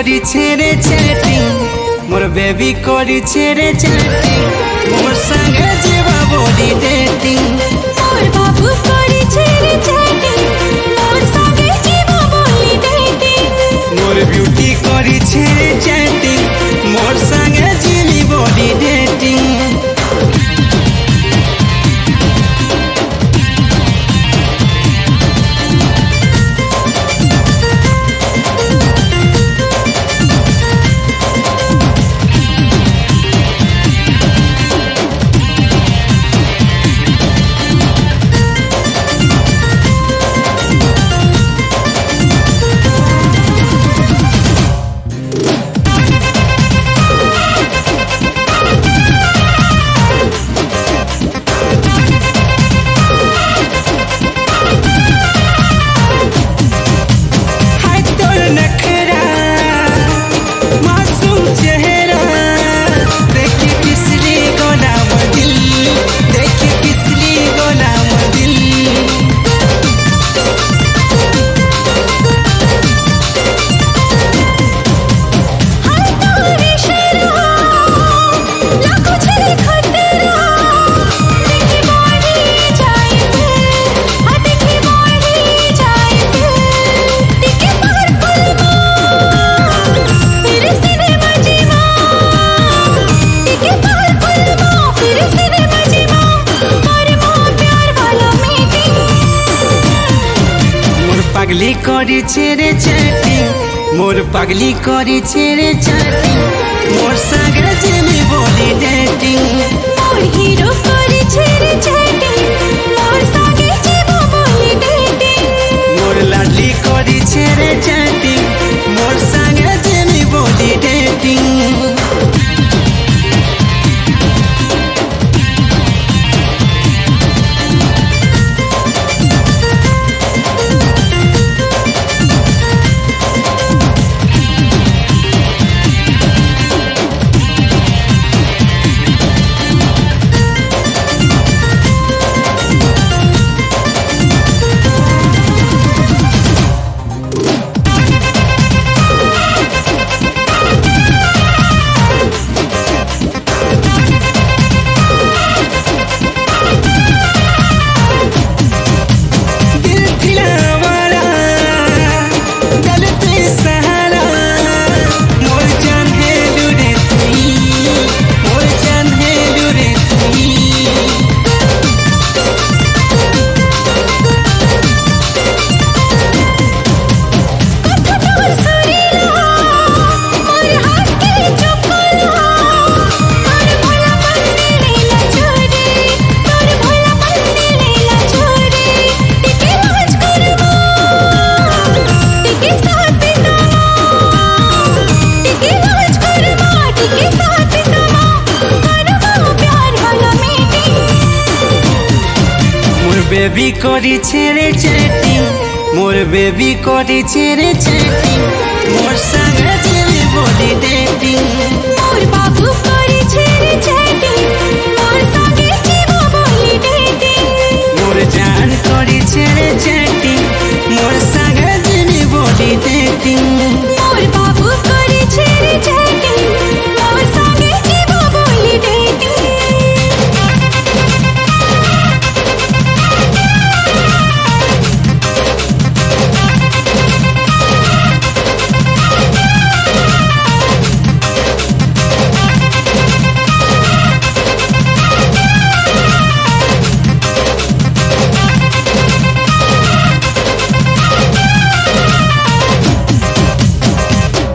करी छेरे चैटिंग मोर बेबी करी छेरे चैटिंग मोर संगे जीवा बोली डेटिंग मोर बाबू करी छेरे चैटिंग मोर संगे जीवा बोली डेटिंग मोर ब्यूटी करी छेरे चैटिंग मोर संगे जीवी बोली डेटिंग पगली करी छेरे चैटिंग मोर पगली करी छेरे चैटिंग मोर संगे जीवी बोली डेटिंग मोर हीरो करी छेरे चैटिंग मोर संगे जीवा बोली डेटिंग मोर लाडली करी छेरे चैटिंग मोर संगे जीवी बोली डेटिंग बेबी करी छेरे चैटिंग मोर बेबी करी छेरे चैटिंग मोर संगे जीवी बोली डेटिंग मोर बाबू करी छेरे चैटिंग मोर संगे जीवा बोली डेटिंग मोर जान करी छेरे चैटिंग मोर संगे जीवी बोली डेटिंग।